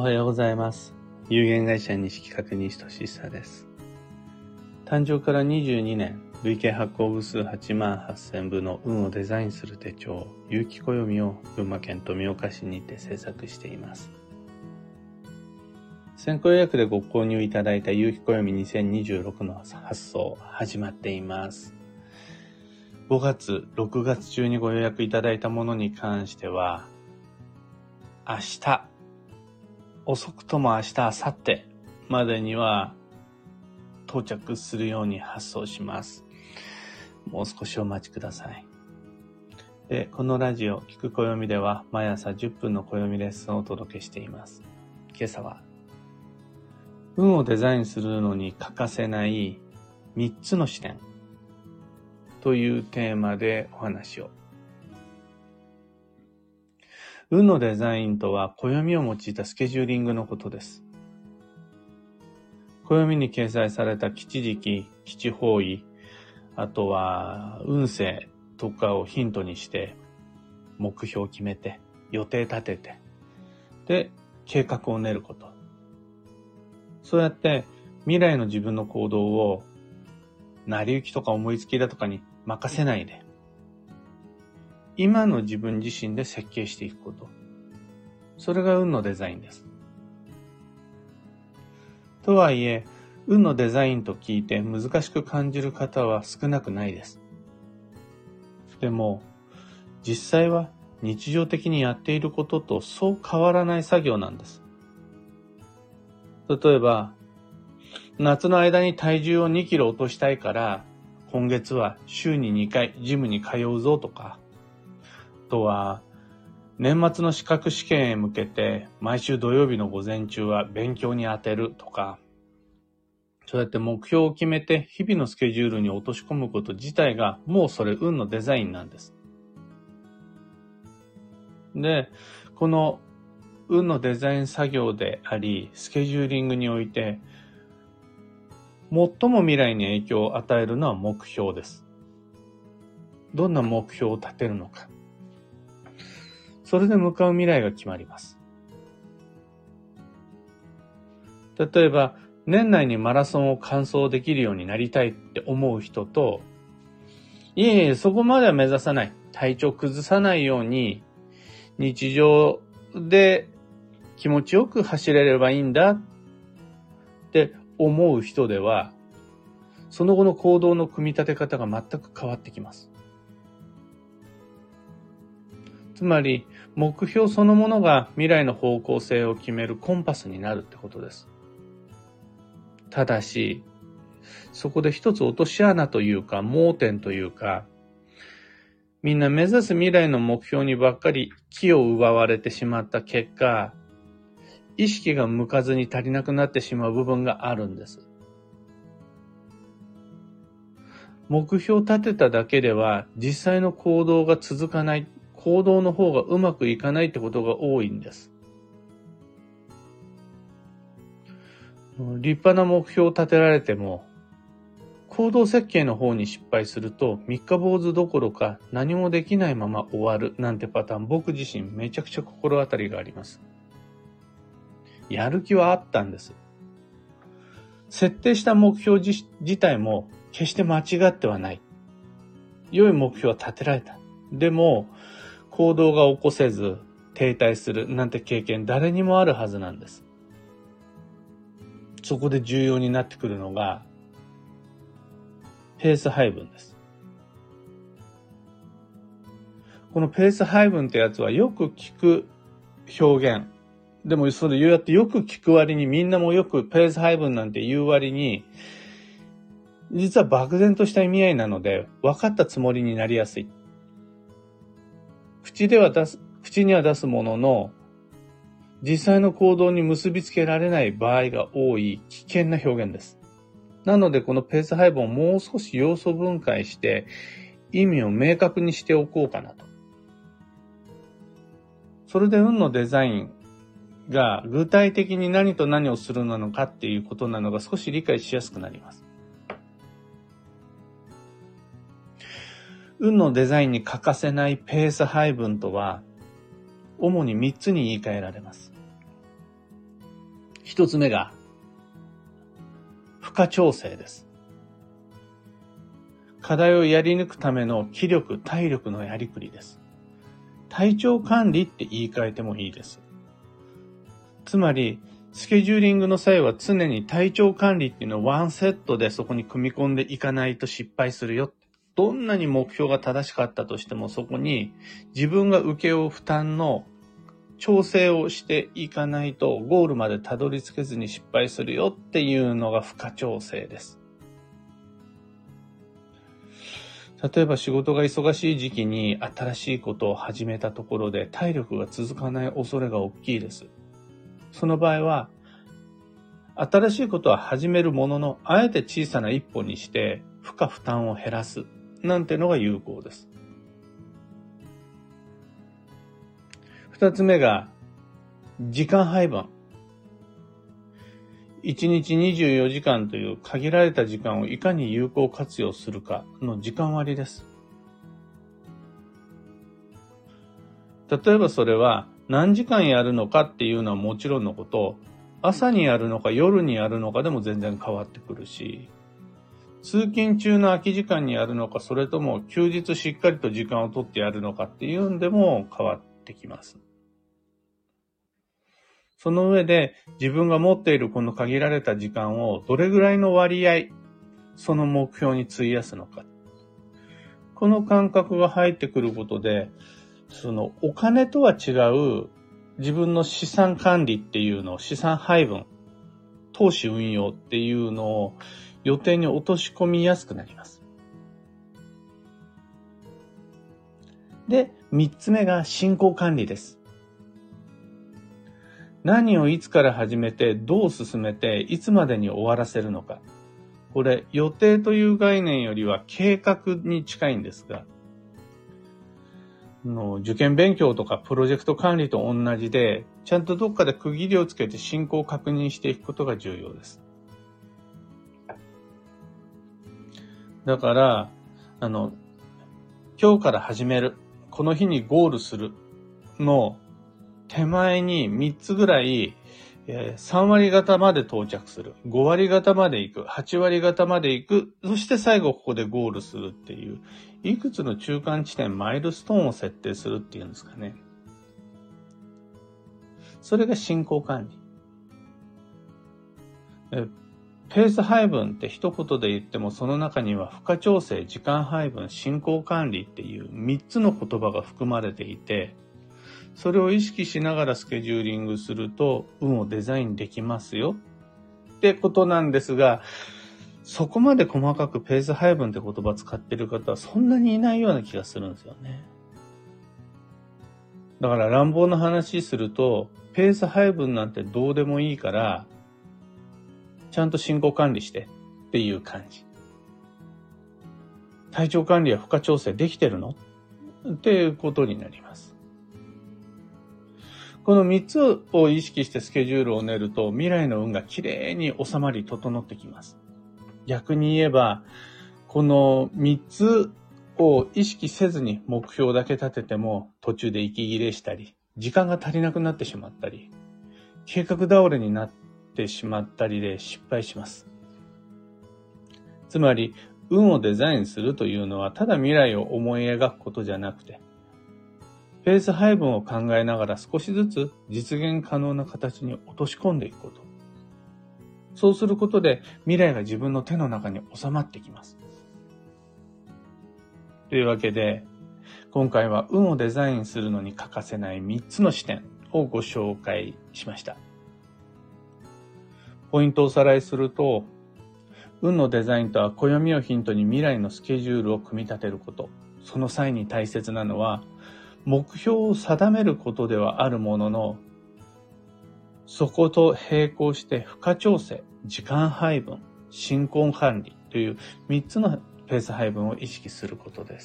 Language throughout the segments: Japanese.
おはようございます。有限会社西企画西俊久です。誕生から22年、累計発行部数8万8000部の運をデザインする手帳、有機暦を群馬県富岡市にて制作しています。先行予約でご購入いただいた有機暦2026の発送始まっています。5月、6月中にご予約いただいたものに関しては、明日、遅くとも明日、明後日までには到着するように発送します。もう少しお待ちください。で、このラジオ、聞く暦では毎朝10分の暦レッスンをお届けしています。今朝は、運をデザインするのに欠かせない3つの視点というテーマでお話を。運のデザインとは暦を用いたスケジューリングのことです。暦に掲載された吉時期、吉方位、あとは運勢とかをヒントにして目標を決めて予定立ててで計画を練ること。そうやって未来の自分の行動を成り行きとか思いつきだとかに任せないで今の自分自身で設計していくこと。それが運のデザインです。とはいえ、運のデザインと聞いて難しく感じる方は少なくないです。でも、実際は日常的にやっていることとそう変わらない作業なんです。例えば、夏の間に体重を2キロ落としたいから、今月は週に2回ジムに通うぞとか、あとは、年末の資格試験へ向けて毎週土曜日の午前中は勉強に当てるとか、そうやって目標を決めて日々のスケジュールに落とし込むこと自体がもうそれ運のデザインなんです。で、この運のデザイン作業であり、スケジューリングにおいて、最も未来に影響を与えるのは目標です。どんな目標を立てるのか。それで向かう未来が決まります。例えば、年内にマラソンを完走できるようになりたいって思う人と、いえいえ、そこまでは目指さない。体調崩さないように、日常で気持ちよく走れればいいんだって思う人では、その後の行動の組み立て方が全く変わってきます。つまり、目標そのものが未来の方向性を決めるコンパスになるってことです。ただし、そこで一つ落とし穴というか盲点というか、みんな目指す未来の目標にばっかり気を奪われてしまった結果、意識が向かずに足りなくなってしまう部分があるんです。目標を立てただけでは実際の行動が続かない、行動の方がうまくいかないってことが多いんです。立派な目標を立てられても、行動設計の方に失敗すると三日坊主どころか何もできないまま終わるなんてパターン、僕自身めちゃくちゃ心当たりがあります。やる気はあったんです。設定した目標自体も決して間違ってはない。良い目標は立てられた。でも、行動が起こせず停滞するなんて経験誰にもあるはずなんです。そこで重要になってくるのがペース配分です。このペース配分ってやつはよく聞く表現。でもそれやってよく聞く割にみんなもよくペース配分なんて言う割に実は漠然とした意味合いなので分かったつもりになりやすい。口には出すものの実際の行動に結びつけられない場合が多い危険な表現です。なのでこのペース配分をもう少し要素分解して意味を明確にしておこうかなと。それで運のデザインが具体的に何と何をするのかっていうことなのが少し理解しやすくなります。運のデザインに欠かせないペース配分とは主に3つに言い換えられます。 一つ目が、負荷調整です。課題をやり抜くための気力、体力のやりくりです。体調管理って言い換えてもいいです。つまり、スケジューリングの際は常に体調管理っていうのをワンセットでそこに組み込んでいかないと失敗するよ。どんなに目標が正しかったとしてもそこに自分が請け負う負担の調整をしていかないとゴールまでたどり着けずに失敗するよっていうのが負荷調整です。例えば仕事が忙しい時期に新しいことを始めたところで体力が続かない恐れが大きいです。その場合は、新しいことは始めるものの、あえて小さな一歩にして負荷負担を減らすなんてのが有効です。二つ目が、時間配分。1日24時間という限られた時間をいかに有効活用するかの時間割です。例えばそれは何時間やるのかっていうのはもちろんのこと、朝にやるのか夜にやるのかでも全然変わってくるし、通勤中の空き時間にやるのか、それとも休日しっかりと時間を取ってやるのかっていうんでも変わってきます。その上で自分が持っているこの限られた時間をどれぐらいの割合、その目標に費やすのか。この感覚が入ってくることで、そのお金とは違う自分の資産管理っていうのを、資産配分、投資運用っていうのを予定に落とし込みやすくなります。で、3つ目が進行管理です。何をいつから始めて、どう進めて、いつまでに終わらせるのか。これ、予定という概念よりは計画に近いんですが、受験勉強とかプロジェクト管理と同じで、ちゃんとどっかで区切りをつけて進行を確認していくことが重要です。だから、今日から始める、この日にゴールするの手前に3つぐらい、3割方まで到着する、5割方まで行く、8割方まで行く、そして最後ここでゴールするっていう、いくつの中間地点、マイルストーンを設定するっていうんですかね。それが進行管理。ペース配分って一言で言っても、その中には負荷調整、時間配分、進行管理っていう3つの言葉が含まれていて、それを意識しながらスケジューリングすると運をデザインできますよってことなんですが、そこまで細かくペース配分って言葉使ってる方はそんなにいないような気がするんですよね。だから乱暴な話すると、ペース配分なんてどうでもいいから、ちゃんと進行管理してっていう感じ。体調管理や負荷調整できてるのっていうことになります。この3つを意識してスケジュールを練ると未来の運がきれいに収まり整ってきます。逆に言えば、この3つを意識せずに目標だけ立てても途中で息切れしたり、時間が足りなくなってしまったり、計画倒れになってしまったりで失敗します。つまり、運をデザインするというのはただ未来を思い描くことじゃなくて、ペース配分を考えながら少しずつ実現可能な形に落とし込んでいくこと。そうすることで未来が自分の手の中に収まってきます。というわけで、今回は運をデザインするのに欠かせない3つの視点をご紹介しました。ポイントをおさらいすると、運のデザインとは暦をヒントに未来のスケジュールを組み立てること。その際に大切なのは、目標を定めることではあるものの、そこと並行して負荷調整、時間配分、進行管理という3つのペース配分を意識することです。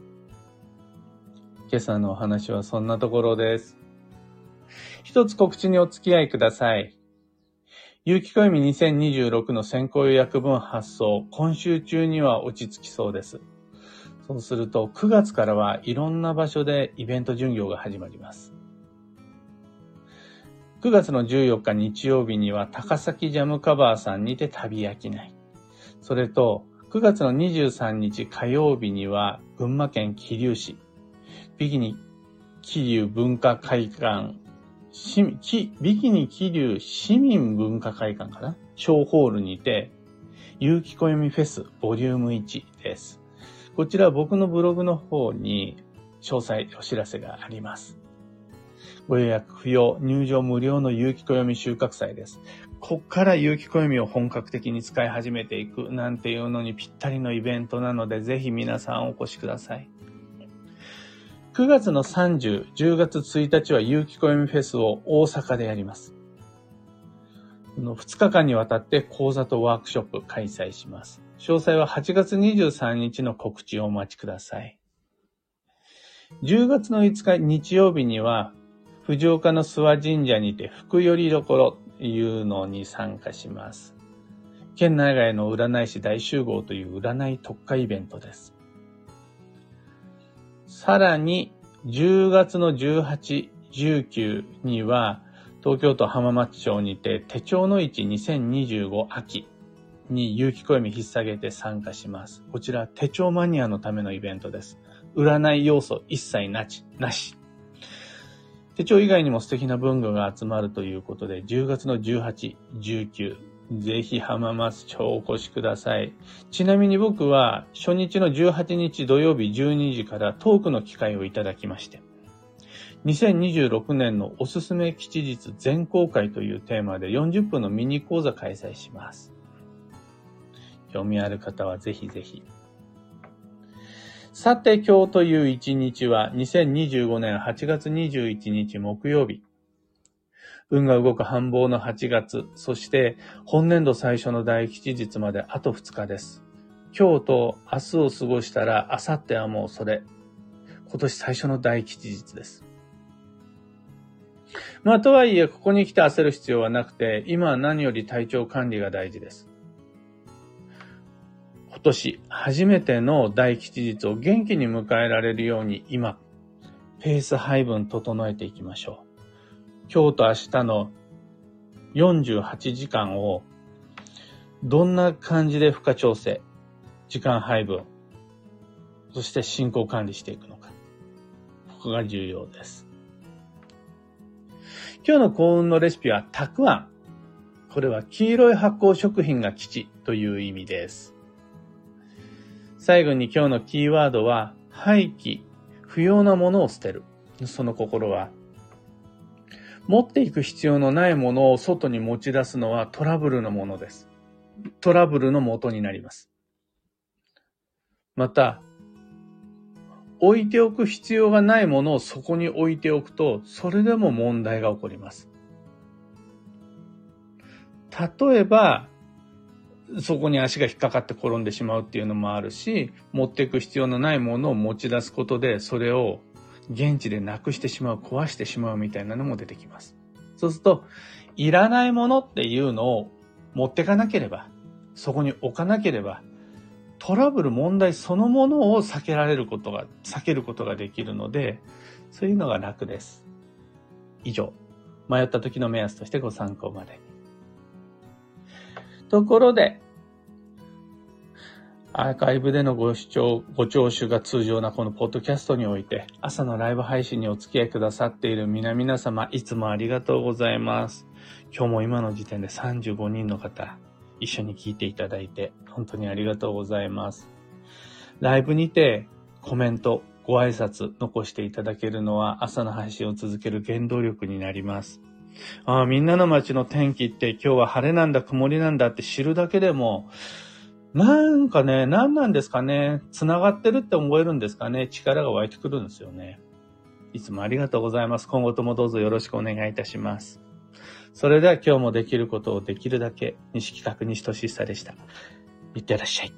今朝のお話はそんなところです。一つ告知にお付き合いください。有機暦2026の先行予約分発送、今週中には落ち着きそうです。そうすると9月からはいろんな場所でイベント巡業が始まります。 9月の14日日曜日には高崎ジャムカバーさんにて旅商い。それと9月の23日火曜日には群馬県桐生市ビキニ桐生文化会館ビキニ桐生市民文化会館かな小ホールにて有機暦フェスボリューム1です。こちらは僕のブログの方に詳細お知らせがあります。ご予約不要、入場無料の有機暦収穫祭です。こっから有機暦を本格的に使い始めていくなんていうのにぴったりのイベントなので、ぜひ皆さんお越しください。9月の30、10月1日は有機暦フェスを大阪でやります。2日間にわたって講座とワークショップ開催します。詳細は8月23日の告知をお待ちください。10月の5日日曜日には藤岡の諏訪神社にて福よりどころというのに参加します。県内外の占い師大集合という占い特化イベントです。さらに10月の18、19には東京都浜松町にて手帳の市2025秋に有機暦引っ提げて参加します。こちら手帳マニアのためのイベントです。占い要素一切なし。手帳以外にも素敵な文具が集まるということで、10月の18、19、ぜひ浜松町お越しください。ちなみに僕は初日の18日土曜日12時からトークの機会をいただきまして、2026年のおすすめ吉日全公開というテーマで40分のミニ講座開催します。興味ある方はぜひぜひ。さて今日という一日は2025年8月21日木曜日。運が動く繁忙の8月、そして本年度最初の大吉日まであと2日です。今日と明日を過ごしたら明後日はもうそれ。今年最初の大吉日です。とはいえここに来て焦る必要はなくて、今は何より体調管理が大事です。今年初めての大吉日を元気に迎えられるように今、ペース配分整えていきましょう。今日と明日の48時間をどんな感じで負荷調整、時間配分、そして進行管理していくのか。ここが重要です。今日の幸運のレシピはたくあん。これは黄色い発酵食品が吉という意味です。最後に今日のキーワードは廃棄、不要なものを捨てる。その心は、持っていく必要のないものを外に持ち出すのはトラブルのものです。トラブルの元になります。また、置いておく必要がないものをそこに置いておくと、それでも問題が起こります。例えば、そこに足が引っかかって転んでしまうっていうのもあるし、持っていく必要のないものを持ち出すことで、それを現地でなくしてしまう、壊してしまうみたいなのも出てきます。そうすると、いらないものっていうのを持ってかなければ、そこに置かなければ、トラブル、問題そのものを避けることができるので、そういうのが楽です。以上、迷った時の目安としてご参考まで。ところで、アーカイブでのご聴取が通常なこのポッドキャストにおいて、朝のライブ配信にお付き合いくださっている皆様、いつもありがとうございます。今日も今の時点で35人の方、一緒に聞いていただいて、本当にありがとうございます。ライブにてコメント、ご挨拶残していただけるのは朝の配信を続ける原動力になります。みんなの街の天気って今日は晴れなんだ曇りなんだって知るだけでもなんかね、何なんですかね、繋がってるって思えるんですかね、力が湧いてくるんですよね。いつもありがとうございます。今後ともどうぞよろしくお願いいたします。それでは今日もできることをできるだけ、西企画西俊久でした。いってらっしゃい。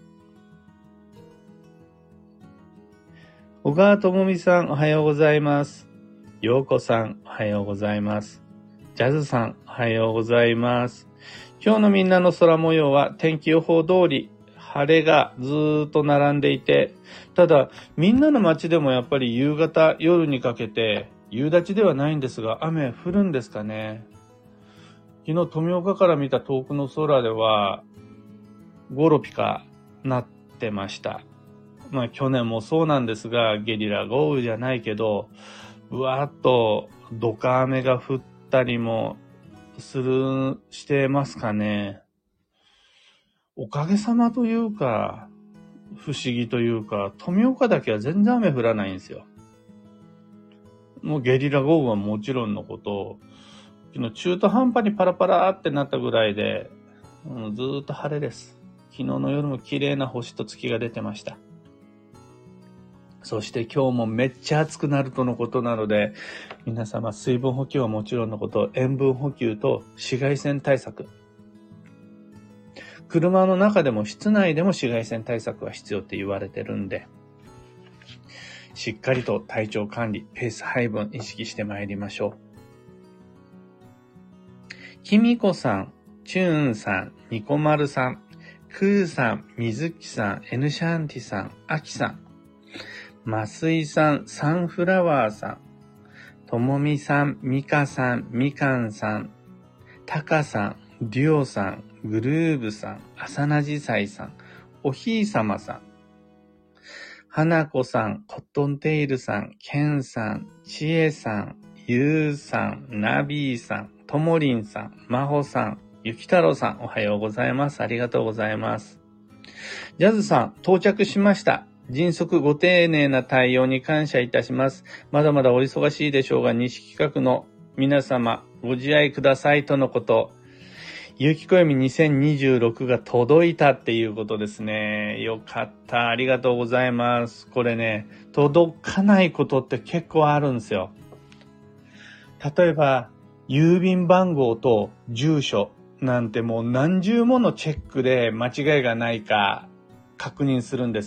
小川智美さんおはようございます。陽子さんおはようございます。ジャズさんおはようございます。今日のみんなの空模様は天気予報通り晴れがずーっと並んでいて、ただみんなの街でもやっぱり夕方夜にかけて夕立ではないんですが雨降るんですかね。 昨日富岡から見た遠くの空では、ゴロピカなってました。去年もそうなんですが、ゲリラ豪雨じゃないけど、うわーっとドカ雨が降ったりもしてますかね。おかげさまというか、不思議というか、富岡だけは全然雨降らないんですよ。もうゲリラ豪雨はもちろんのこと、昨日中途半端にパラパラってなったぐらいで、ずーっと晴れです。昨日の夜も綺麗な星と月が出てました。そして今日もめっちゃ暑くなるとのことなので、皆様水分補給はもちろんのこと、塩分補給と紫外線対策。車の中でも室内でも紫外線対策は必要って言われてるんで、しっかりと体調管理、ペース配分意識してまいりましょう。きみこさん、チューンさん、ニコマルさん、クーさん、みずきさん、エヌシャンティさん、アキさん、ますいさん、サンフラワーさん、ともみさん、みかさん、みかんさん、たかさん、デュオさん、グルーブさん、あさなじさいさん、おひいさまさん、はなこさん、コットンテイルさん、ケンさん、ちえさん、ゆうさん、ナビーさん、ともりんさん、まほさん、ゆきたろうさん、おはようございます。ありがとうございます。ジャズさん、到着しました。迅速ご丁寧な対応に感謝いたします。まだまだお忙しいでしょうが、西企画の皆様、ご自愛くださいとのこと。ゆきこよみ2026が届いたっていうことですね。よかった。ありがとうございます。これね、届かないことって結構あるんですよ。例えば、郵便番号と住所なんてもう何重ものチェックで間違いがないか確認するんです。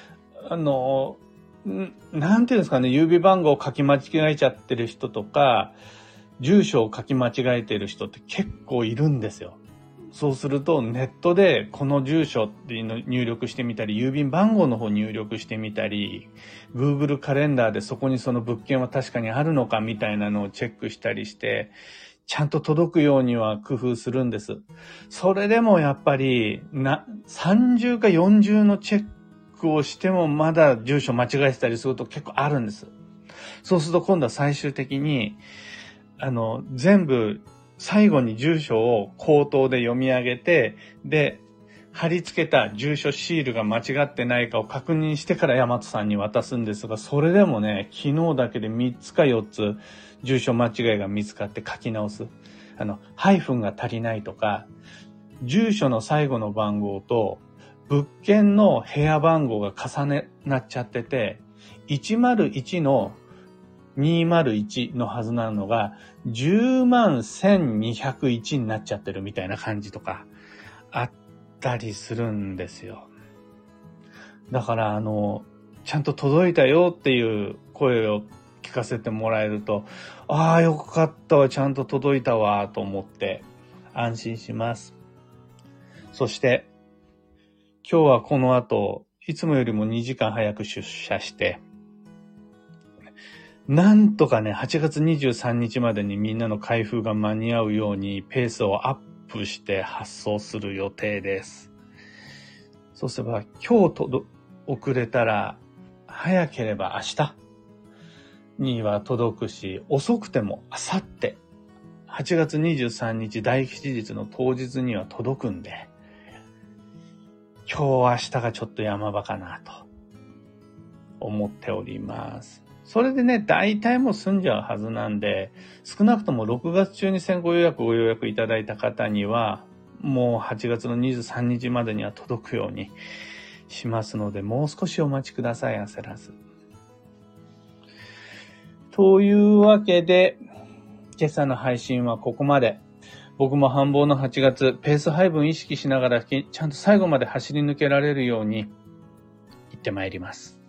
なんていうんですかね、郵便番号を書き間違えちゃってる人とか、住所を書き間違えてる人って結構いるんですよ。そうするとネットでこの住所っていうのを入力してみたり、郵便番号の方入力してみたり、Google カレンダーでそこにその物件は確かにあるのかみたいなのをチェックしたりして、ちゃんと届くようには工夫するんです。それでもやっぱり30か40のチェックをしてもまだ住所間違えてたりすると結構あるんです。そうすると今度は最終的に全部最後に住所を口頭で読み上げて、で、貼り付けた住所シールが間違ってないかを確認してから大和さんに渡すんですが、それでもね、昨日だけで3つか4つ住所間違いが見つかって書き直す。ハイフンが足りないとか、住所の最後の番号と物件の部屋番号が重なっちゃってて、101の201のはずなのが101,201になっちゃってるみたいな感じとかあったりするんですよ。だからちゃんと届いたよっていう声を聞かせてもらえると、ああよかったわ、ちゃんと届いたわと思って安心します。そして今日はこの後いつもよりも2時間早く出社して、なんとかね、8月23日までにみんなの開封が間に合うようにペースをアップして発送する予定です。そうすれば今日遅れたら早ければ明日には届くし、遅くても明後日8月23日大吉日の当日には届くんで、今日明日がちょっと山場かなと思っております。それでね、大体もう済んじゃうはずなんで、少なくとも6月中にご予約いただいた方には、もう8月の23日までには届くようにしますので、もう少しお待ちください、焦らず。というわけで、今朝の配信はここまで。僕も繁忙の8月、ペース配分意識しながら、ちゃんと最後まで走り抜けられるように行ってまいります。